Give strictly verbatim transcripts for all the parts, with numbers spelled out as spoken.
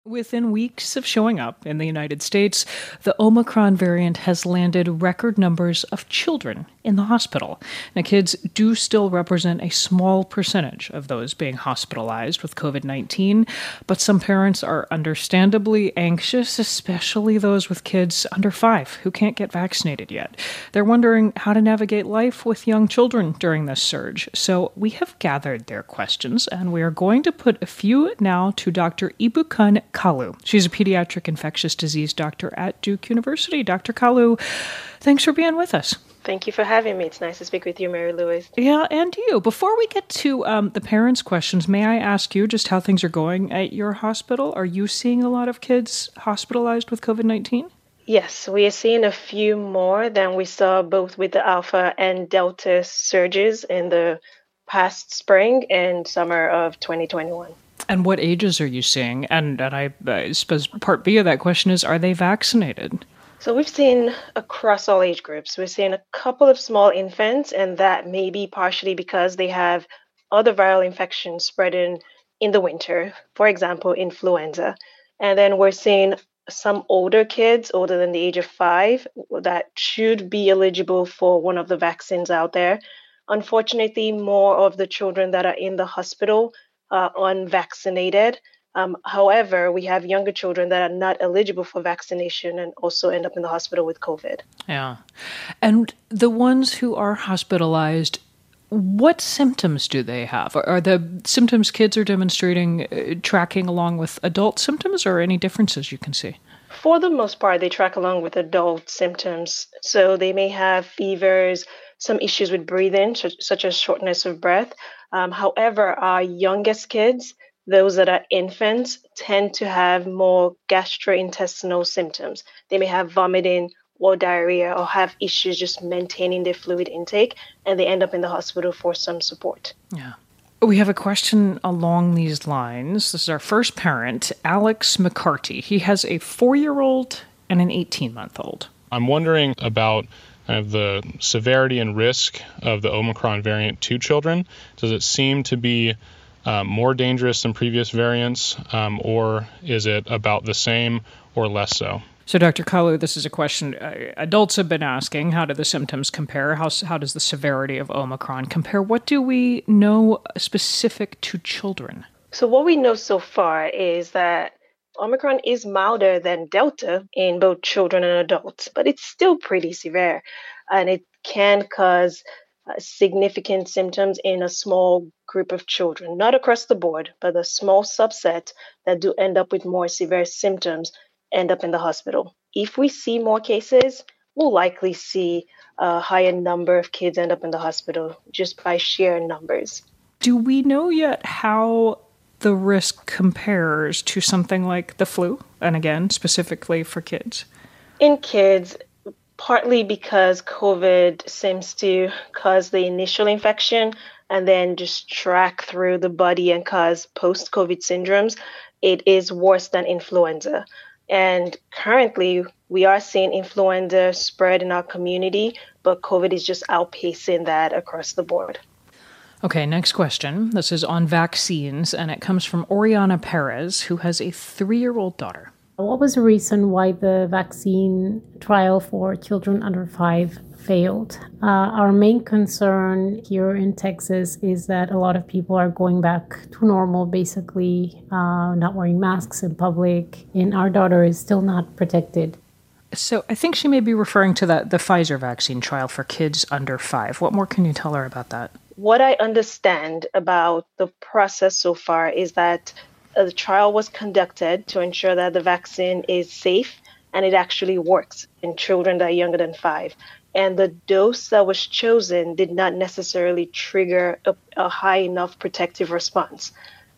Within weeks of showing up in the United States, the Omicron variant has landed record numbers of children in the hospital. Now, kids do still represent a small percentage of those being hospitalized with covid nineteen, but some parents are understandably anxious, especially those with kids under five who can't get vaccinated yet. They're wondering how to navigate life with young children during this surge. So we have gathered their questions, and we are going to put a few now to Doctor Ebukun Kalu. She's a pediatric infectious disease doctor at Duke University. Doctor Kalu, thanks for being with us. Thank you for having me. It's nice to speak with you, Mary Louise. Yeah, and you. Before we get to um, the parents' questions, may I ask you just how things are going at your hospital? Are you seeing a lot of kids hospitalized with covid nineteen? Yes, we are seeing a few more than we saw both with the Alpha and Delta surges in the past spring and summer of twenty twenty-one. And what ages are you seeing? And, and I, I suppose part B of that question is, are they vaccinated? So we've seen across all age groups. We're seeing a couple of small infants, and that may be partially because they have other viral infections spreading in the winter, for example, influenza. And then we're seeing some older kids, older than the age of five, that should be eligible for one of the vaccines out there. Unfortunately, more of the children that are in the hospital Uh, unvaccinated. Um, however, we have younger children that are not eligible for vaccination and also end up in the hospital with COVID. Yeah. And the ones who are hospitalized, what symptoms do they have? Are, are the symptoms kids are demonstrating uh, tracking along with adult symptoms, or any differences you can see? For the most part, they track along with adult symptoms. So they may have fevers, some issues with breathing, such, such as shortness of breath. Um, however, our youngest kids, those that are infants, tend to have more gastrointestinal symptoms. They may have vomiting or diarrhea or have issues just maintaining their fluid intake, and they end up in the hospital for some support. Yeah. We have a question along these lines. This is our first parent, Alex McCarty. He has a four-year-old and an eighteen-month-old. I'm wondering about kind of the severity and risk of the Omicron variant to children. Does it seem to be uh, more dangerous than previous variants, um, or is it about the same or less so? So, Doctor Kalu, this is a question uh, adults have been asking. How do the symptoms compare? How, how does the severity of Omicron compare? What do we know specific to children? So what we know so far is that Omicron is milder than Delta in both children and adults, but it's still pretty severe, and it can cause uh, significant symptoms in a small group of children, not across the board, but a small subset that do end up with more severe symptoms end up in the hospital. If we see more cases, we'll likely see a higher number of kids end up in the hospital just by sheer numbers. Do we know yet how the risk compares to something like the flu, and again, specifically for kids? In kids, partly because COVID seems to cause the initial infection and then just track through the body and cause post-COVID syndromes, it is worse than influenza. And currently, we are seeing influenza spread in our community, but COVID is just outpacing that across the board. Okay, next question. This is on vaccines, and it comes from Oriana Perez, who has a three-year-old daughter. What was the reason why the vaccine trial for children under five failed? Uh, our main concern here in Texas is that a lot of people are going back to normal, basically uh, not wearing masks in public, and our daughter is still not protected. So I think she may be referring to that the Pfizer vaccine trial for kids under five. What more can you tell her about that? What I understand about the process so far is that uh, the trial was conducted to ensure that the vaccine is safe and it actually works in children that are younger than five. And the dose that was chosen did not necessarily trigger a, a high enough protective response.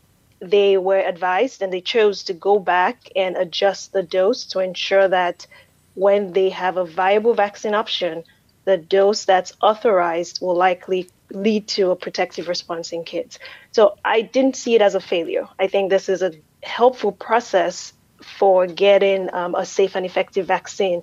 They were advised and they chose to go back and adjust the dose to ensure that when they have a viable vaccine option, the dose that's authorized will likely lead to a protective response in kids. So I didn't see it as a failure. I think this is a helpful process for getting um, a safe and effective vaccine.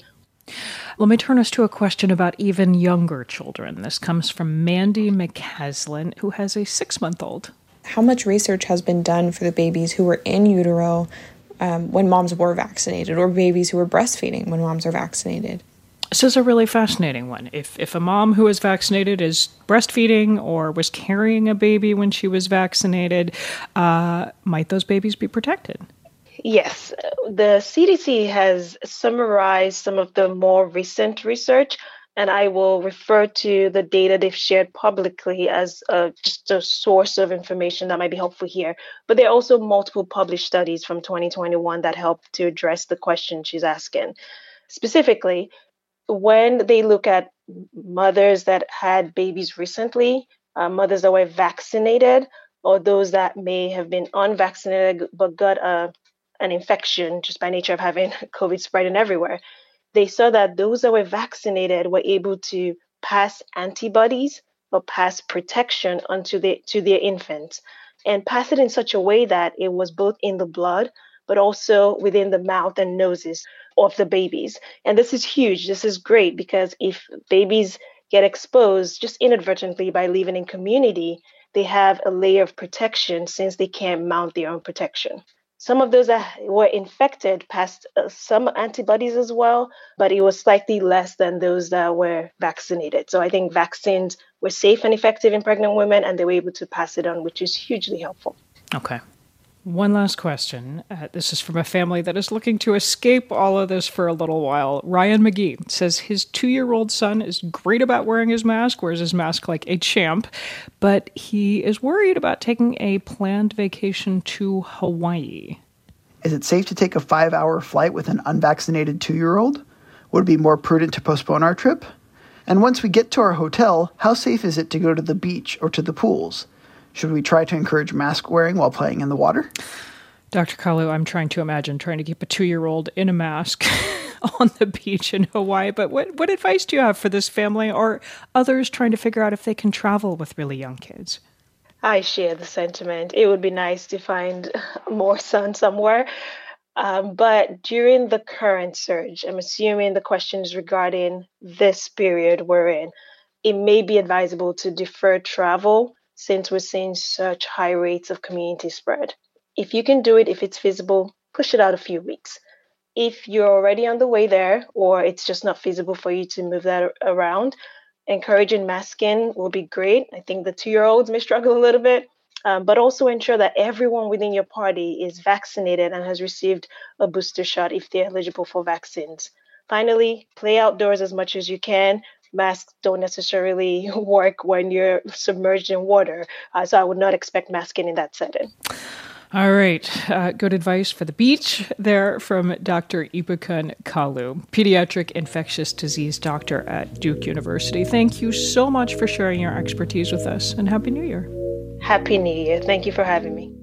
Let me turn us to a question about even younger children. This comes from Mandy McCaslin, who has a six-month-old. How much research has been done for the babies who were in utero um, when moms were vaccinated, or babies who were breastfeeding when moms are vaccinated. This is a really fascinating one. If if a mom who was vaccinated is breastfeeding or was carrying a baby when she was vaccinated, uh, might those babies be protected? Yes. The C D C has summarized some of the more recent research, and I will refer to the data they've shared publicly as a, just a source of information that might be helpful here. But there are also multiple published studies from twenty twenty-one that help to address the question she's asking. Specifically, when they look at mothers that had babies recently, uh, mothers that were vaccinated, or those that may have been unvaccinated but got a, an infection just by nature of having COVID spreading everywhere, they saw that those that were vaccinated were able to pass antibodies or pass protection onto the, to their infants, and pass it in such a way that it was both in the blood but also within the mouth and noses of the babies. And this is huge. This is great, because if babies get exposed just inadvertently by living in community, they have a layer of protection since they can't mount their own protection. Some of those that were infected passed uh, some antibodies as well, but it was slightly less than those that were vaccinated. So I think vaccines were safe and effective in pregnant women, and they were able to pass it on, which is hugely helpful. Okay. One last question. Uh, this is from a family that is looking to escape all of this for a little while. Ryan McGee says his two-year-old son is great about wearing his mask, wears his mask like a champ, but he is worried about taking a planned vacation to Hawaii. Is it safe to take a five-hour flight with an unvaccinated two-year-old? Would it be more prudent to postpone our trip? And once we get to our hotel, how safe is it to go to the beach or to the pools? Should we try to encourage mask wearing while playing in the water? Doctor Kalu, I'm trying to imagine trying to keep a two-year-old in a mask on the beach in Hawaii, but what, what advice do you have for this family or others trying to figure out if they can travel with really young kids? I share the sentiment. It would be nice to find more sun somewhere. Um, but during the current surge, I'm assuming the question is regarding this period we're in, it may be advisable to defer travel since we're seeing such high rates of community spread. If you can do it, if it's feasible, push it out a few weeks. If you're already on the way there, or it's just not feasible for you to move that around, encouraging masking will be great. I think the two-year-olds may struggle a little bit, um, but also ensure that everyone within your party is vaccinated and has received a booster shot if they're eligible for vaccines. Finally, play outdoors as much as you can. Masks don't necessarily work when you're submerged in water, uh, so I would not expect masking in that setting. All right. Uh, good advice for the beach there from Doctor Ibukun Kalu, pediatric infectious disease doctor at Duke University. Thank you so much for sharing your expertise with us, and Happy New Year. Happy New Year. Thank you for having me.